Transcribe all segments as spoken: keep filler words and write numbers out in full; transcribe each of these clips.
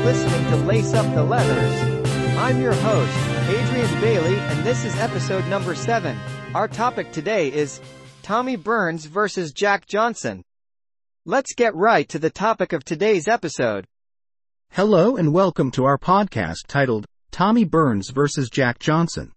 listening to Lace Up the Leathers. I'm your host, Adrian Bailey, and this is episode number seven. Our topic today is Tommy Burns versus Jack Johnson. Let's get right to the topic of today's episode. Hello and welcome to our podcast titled Tommy Burns versus Jack Johnson.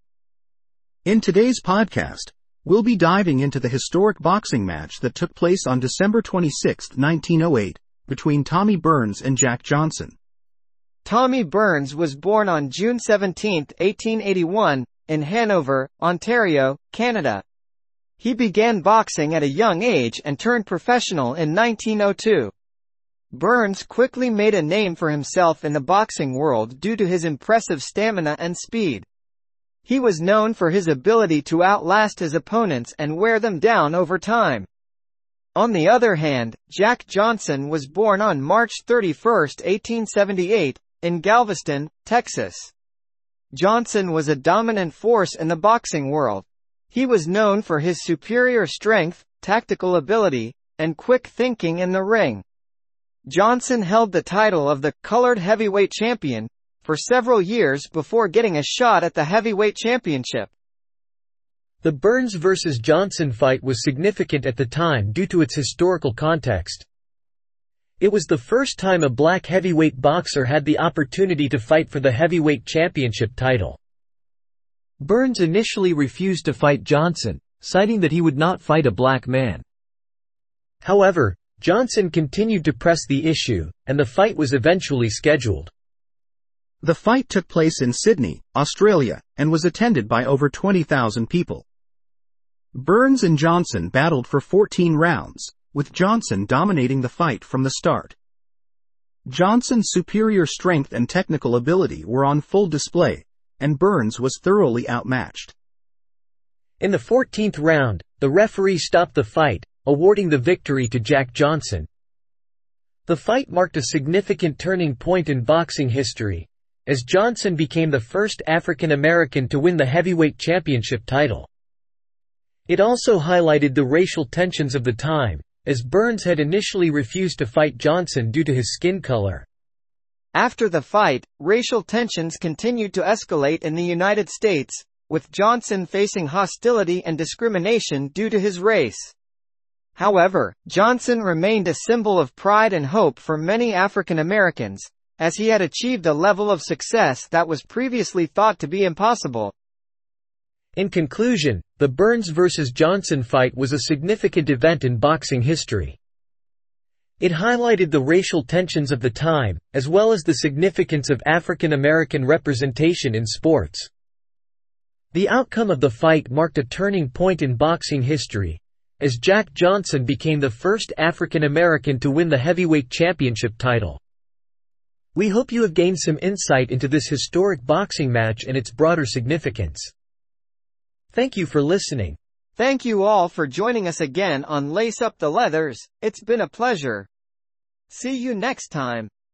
In today's podcast, we'll be diving into the historic boxing match that took place on December twenty-sixth, nineteen oh eight, between Tommy Burns and Jack Johnson. Tommy Burns was born on June seventeenth, eighteen eighty-one, in Hanover, Ontario, Canada. He began boxing at a young age and turned professional in nineteen oh two. Burns quickly made a name for himself in the boxing world due to his impressive stamina and speed. He was known for his ability to outlast his opponents and wear them down over time. On the other hand, Jack Johnson was born on March thirty-first, eighteen seventy-eight, in Galveston, Texas. Johnson was a dominant force in the boxing world. He was known for his superior strength, tactical ability, and quick thinking in the ring. Johnson held the title of the colored heavyweight champion for several years before getting a shot at the heavyweight championship. The Burns versus Johnson fight was significant at the time due to its historical context. It was the first time a black heavyweight boxer had the opportunity to fight for the heavyweight championship title. Burns initially refused to fight Johnson, citing that he would not fight a black man. However, Johnson continued to press the issue, and the fight was eventually scheduled. The fight took place in Sydney, Australia, and was attended by over twenty thousand people. Burns and Johnson battled for fourteen rounds, with Johnson dominating the fight from the start. Johnson's superior strength and technical ability were on full display, and Burns was thoroughly outmatched. In the fourteenth round, the referee stopped the fight, awarding the victory to Jack Johnson. The fight marked a significant turning point in boxing history, as Johnson became the first African American to win the heavyweight championship title. It also highlighted the racial tensions of the time, as Burns had initially refused to fight Johnson due to his skin color. After the fight, racial tensions continued to escalate in the United States, with Johnson facing hostility and discrimination due to his race. However, Johnson remained a symbol of pride and hope for many African Americans, as he had achieved a level of success that was previously thought to be impossible. In conclusion, the Burns versus Johnson fight was a significant event in boxing history. It highlighted the racial tensions of the time, as well as the significance of African American representation in sports. The outcome of the fight marked a turning point in boxing history, as Jack Johnson became the first African American to win the heavyweight championship title. We hope you have gained some insight into this historic boxing match and its broader significance. Thank you for listening. Thank you all for joining us again on Lace Up the Leathers. It's been a pleasure. See you next time.